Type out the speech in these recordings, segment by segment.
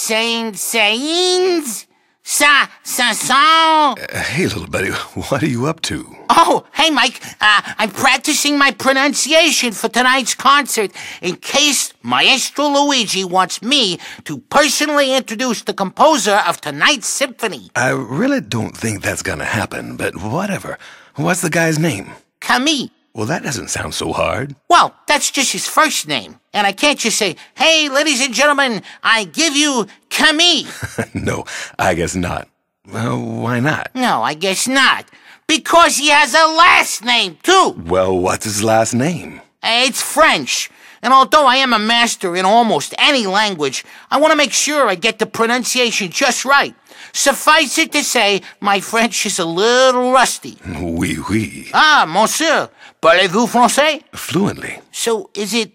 Sayings? Sanson? Hey, little buddy, what are you up to? Oh, hey, Mike. I'm practicing my pronunciation for tonight's concert in case Maestro Luigi wants me to personally introduce the composer of tonight's symphony. I really don't think that's gonna happen, but whatever. What's the guy's name? Camille. Well, that doesn't sound so hard. Well, that's just his first name. And I can't just say, hey, ladies and gentlemen, I give you Camille. No, I guess not. Why not? No, I guess not. Because he has a last name, too. Well, what's his last name? It's French. And although I am a master in almost any language, I want to make sure I get the pronunciation just right. Suffice it to say, my French is a little rusty. Oui, oui. Ah, monsieur, parlez-vous français? Fluently. So is it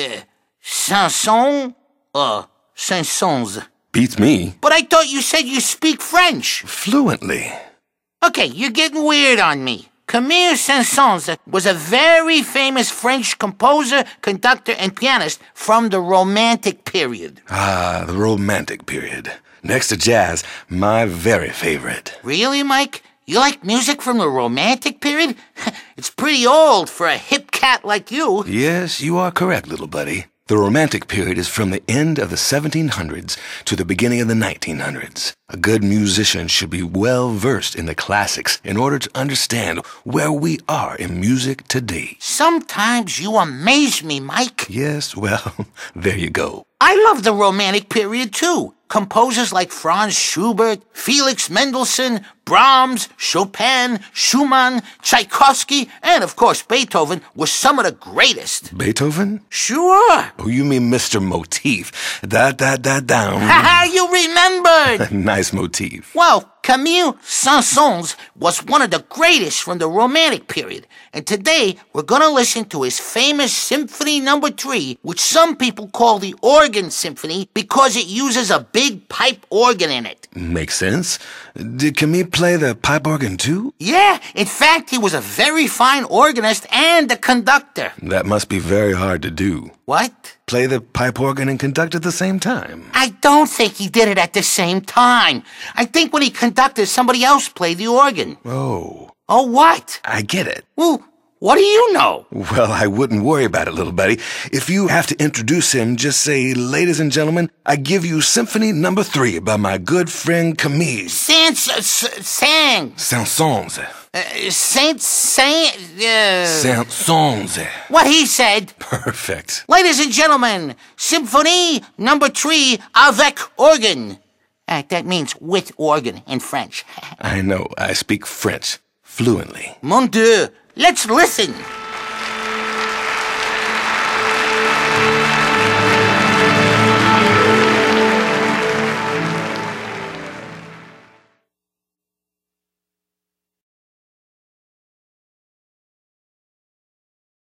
Sanson or Sansons? Beats me. But I thought you said you speak French. Fluently. Okay, you're getting weird on me. Camille Saint-Saëns was a very famous French composer, conductor, and pianist from the Romantic period. Ah, the Romantic period. Next to jazz, my very favorite. Really, Mike? You like music from the Romantic period? It's pretty old for a hip cat like you. Yes, you are correct, little buddy. The Romantic period is from the end of the 1700s to the beginning of the 1900s. A good musician should be well versed in the classics in order to understand where we are in music today. Sometimes you amaze me, Mike. Yes, well, there you go. I love the Romantic period, too. Composers like Franz Schubert, Felix Mendelssohn, Brahms, Chopin, Schumann, Tchaikovsky, and, of course, Beethoven were some of the greatest. Beethoven? Sure. Oh, you mean Mr. Motif. Down. Ha, you remembered! Nice motif. Well, Camille Saint-Saëns was one of the greatest from the Romantic period, and today we're going to listen to his famous Symphony No. 3, which some people call the Organ Symphony because it uses a big pipe organ in it. Makes sense. Did Camille play the pipe organ too? Yeah, in fact, he was a very fine organist and a conductor. That must be very hard to do. What? Play the pipe organ and conduct at the same time. I don't think he did it at the same time. I think when he conducted, somebody else played the organ. Oh. Oh, what? I get it. Well, what do you know? Well, I wouldn't worry about it, little buddy. If you have to introduce him, just say, ladies and gentlemen, I give you Symphony No. 3 by my good friend Camille. Saint-Saëns. Saint-Saëns. What he said. Perfect. Ladies and gentlemen, Symphonie No. 3 avec organ. That means with organ in French. I know. I speak French fluently. Mon Dieu, let's listen.